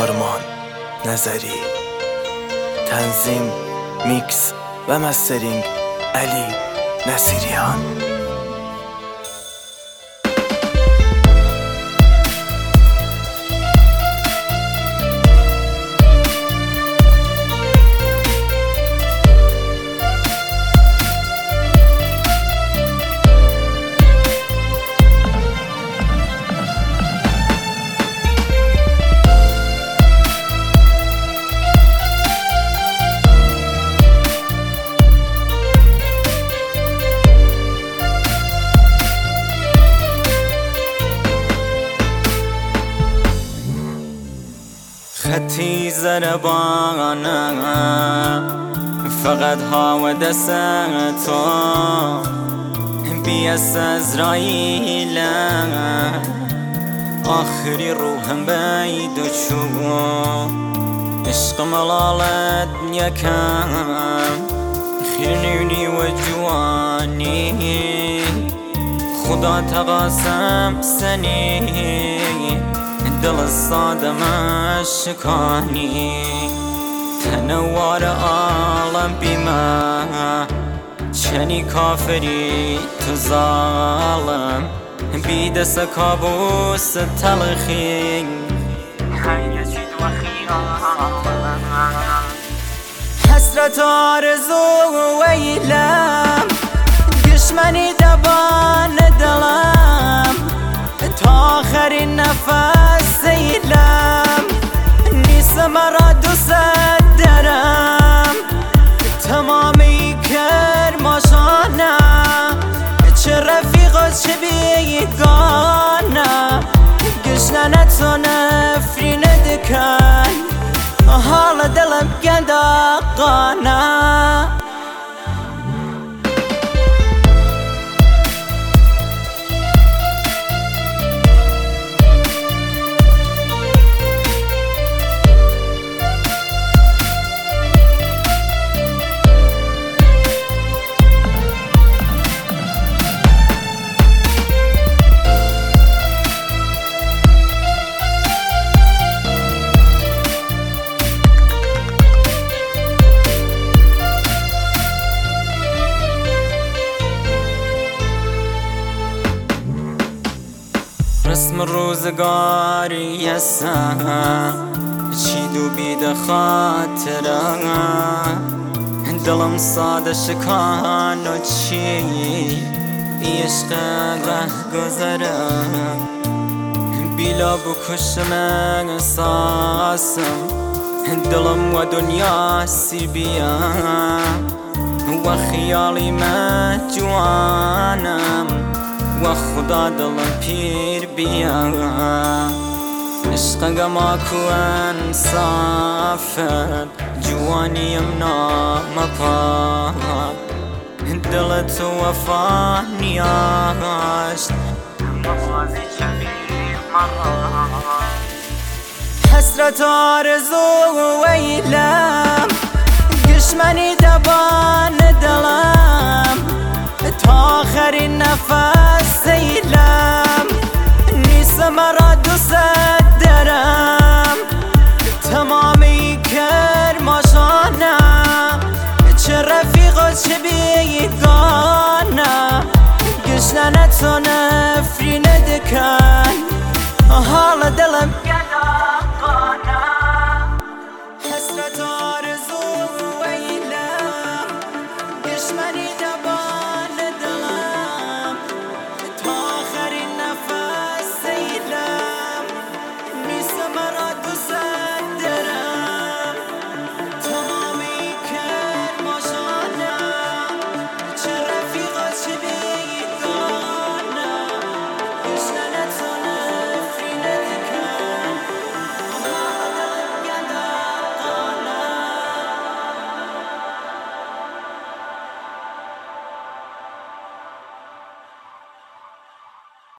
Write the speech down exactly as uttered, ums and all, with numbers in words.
آرمان نظری. تنظیم، میکس و مسترینگ علی نصیریان. خطی زربانه فقط هوا دست تو بیاس ازرائیل آخری روحم بید و چو عشق ملالت یکم خیرنی و جوانی خدا تقاسم سنی دل الصادم شکانی تنوار عالم بیما چنی کافری تو ظالم بیدست کابوس تلخی حیجید و خیالم حسرت آرزو ویلم گشمنی دبان دلم تا آخرین نفس سیلم نیست مرا دوست دارم تمامی کرماشانه چه رفیق و چه بیگانه گشنه تو نفرین دکن حال دلم گنداقانه رسم روزگاری هستم چی دو بیده خاطرم دلم ساده شکان و چی عشق ره گذرم بیلا بکشم احساسم دلم و دنیا سی بیام و خیالی من جوانم و خدا دلم پیر بیا عشق گماکو انصافت جوانیم نامپاک دلت وفا نیاشت نمازی چبیر مرا حسرت آرزو ویلم گشمنی دبان دلم تا آخرین نفس سیلم نیست مرا دوست دارم تمامی کرماشانه چه رفیق و چه بیگانه گشنه تو نفرین دکن حال دلم